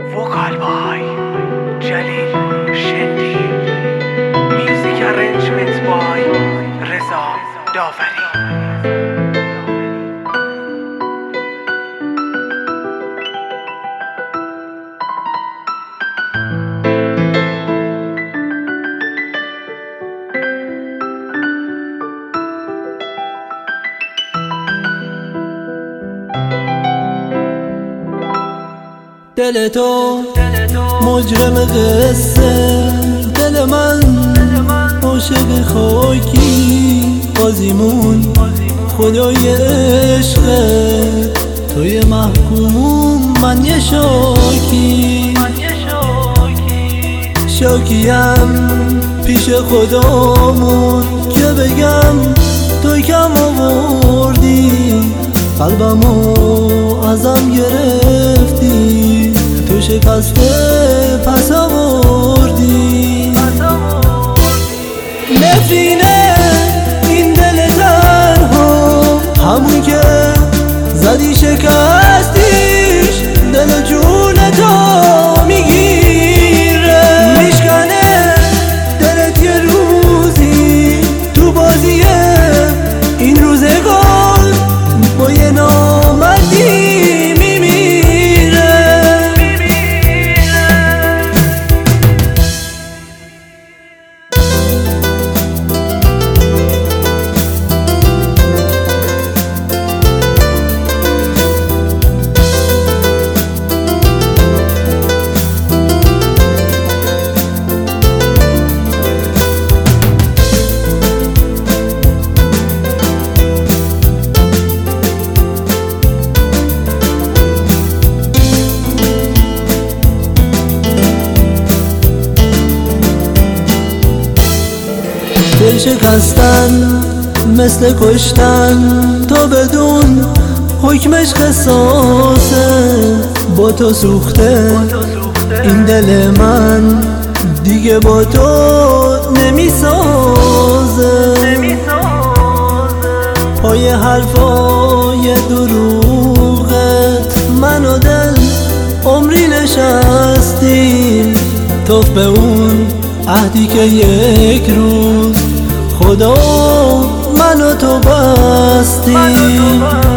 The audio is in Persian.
Vocal by Jalil Shendi. Music arrangement by Reza Davari. دل تو مجرم قصه، دل من عاشق خاکی، بازیمون خدای عشق، توی محکوم من یه شاکی، شاکیم پیش خدامون که بگم توی کم آوردی، قلبمو ازم گرفتی، تو شکسته پس آوردی. نفرینه این دل تنها، همون که زدی شکستیش، دل جون تو میگیره، میشکنه دلت یه روزی تو بازیه این روزگار با یه نامردی دل شکستن مثل کشتن، تو بدون حکمش قصاصه، با تو سوخته این دل من، دیگه با تو نمیسازه، پای حرفای دروغت من و دل عمری نشستیم، توف به اون عهدی که یک روز خدا من و تو بستیم.